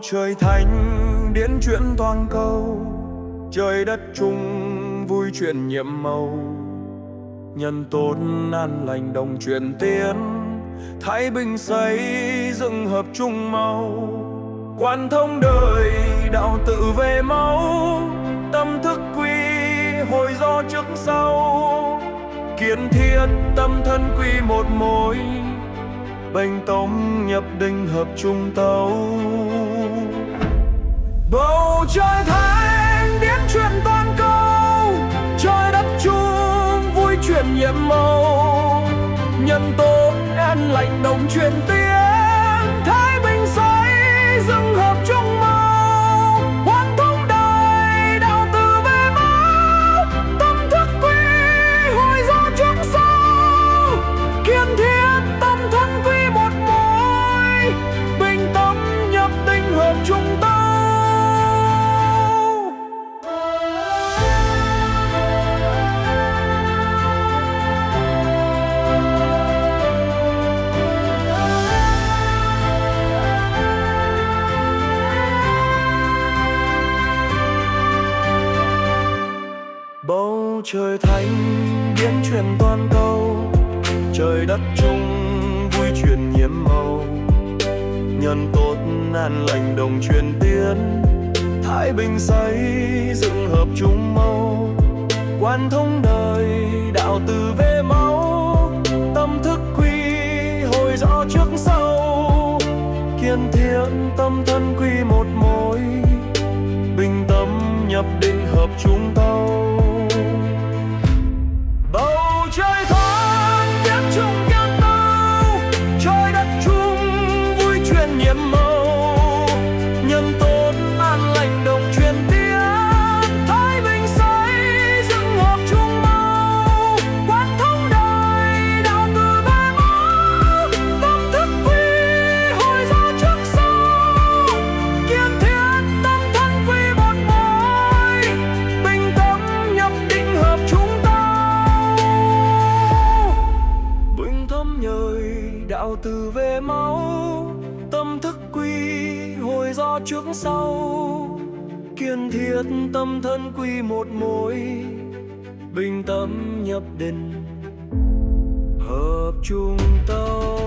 trời thánh điển chuyển toàn cầu, trời đất chung vui chuyện nhiệm màu. Nhân tốt an lành đồng truyền tiến, thái bình xây dựng hợp chung màu. Quan thông đời đạo tự về máu, tâm thức quy hồi do trước sau. Kiên thiết tâm thân quy một mối, bênh tông nhập định hợp chung tấu. Bầu trời thánh điển truyền toàn cầu, trời đất chung vui chuyện nhiệm màu. Nhân tốt an lành đồng truyền tiến, thái bình xây dựng hợp chung màu. Hoàn thông đời đạo từ về máu, tâm thức quy hồi do trước sau. Kiên thiết tâm thân quy một mối, bình tâm nhập định hợp chung tấu. Bầu trời thánh điển truyền toàn cầu, trời đất chung vui chuyện nhiệm màu. Nhân tốt an lành đồng truyền tiến, thái bình xây dựng hợp chung màu. Quan thông đời đạo từ về máu, tâm thức quy hồi rõ trước sau. Kiên thiết tâm thân quy một mối, bình tâm nhập định hợp chung tấu. Bầu trời thánh điển chung kiên tấu, trời đất chung vui chuyện nhiệm màu. Nhân tốt an lành đồng truyền tiến, thái bình xây dựng hợp chung màu. Quan thông đời đạo từ về máu, tâm thức quy hồi do trước sau. Kiên thiết tâm thân quy một mối, bình tâm nhập định hợp chung tấu. Bình tâm nhời đạo từ về máu, tâm thức quy hồi do trước sau. Kiên thiết tâm thân quy một mối, bình tâm nhập định hợp chung tấu.